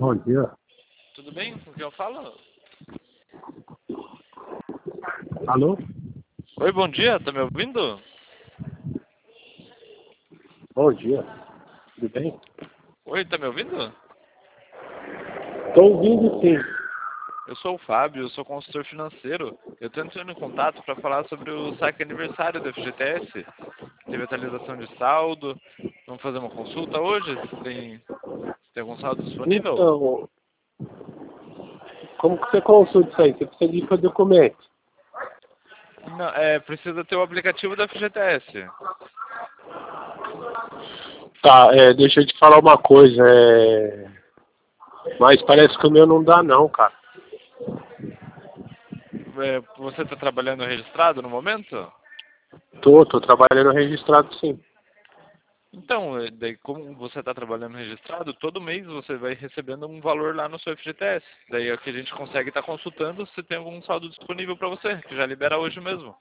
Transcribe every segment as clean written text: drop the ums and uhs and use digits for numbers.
Bom dia. Tudo bem? Com quem eu falo? Alô? Oi, bom dia, tá me ouvindo? Bom dia. Tudo bem? Oi, tá me ouvindo? Estou ouvindo, sim. Eu sou o Fábio, eu sou consultor financeiro. Eu tô entrando em contato para falar sobre o saque aniversário do FGTS. Teve atualização de saldo. Vamos fazer uma consulta hoje? Tem algum saldo disponível? Então, como que você consulta isso aí? Você precisa de que documento? Não, precisa ter o aplicativo do FGTS. Tá, deixa eu te falar uma coisa. Mas parece que o meu não dá não, cara. Você está trabalhando registrado no momento? Tô trabalhando registrado, sim. Então, daí como você está trabalhando registrado, todo mês você vai recebendo um valor lá no seu FGTS. Daí é que a gente consegue estar consultando se tem algum saldo disponível para você, que já libera hoje mesmo.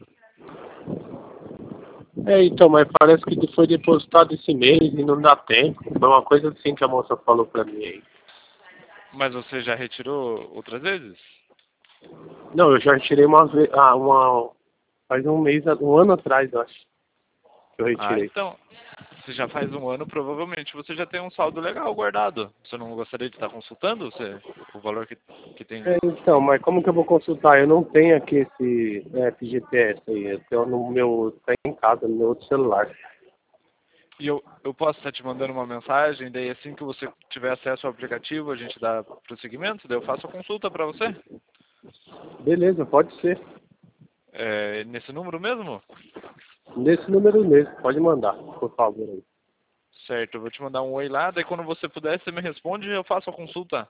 Então, mas parece que foi depositado esse mês e não dá tempo. Foi uma coisa assim que a moça falou pra mim aí. Mas você já retirou outras vezes? Não, eu já retirei faz um ano atrás, eu acho, que eu Ah, retirei. então, se já faz um ano, provavelmente você já tem um saldo legal guardado. Você não gostaria de estar consultando o valor que tem? Então, mas como que eu vou consultar? Eu não tenho aqui esse FGTS aí. Eu tenho no meu, tá em casa, no meu outro celular. E eu posso estar te mandando uma mensagem, daí assim que você tiver acesso ao aplicativo, a gente dá prosseguimento, daí eu faço a consulta para você. Beleza, pode ser. Nesse número mesmo? Nesse número mesmo, pode mandar, por favor aí. Certo, eu vou te mandar um oi lá, daí quando você puder, você me responde e eu faço a consulta.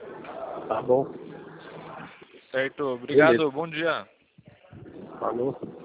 Tá bom? Certo, Beleza. obrigado, bom dia. Falou.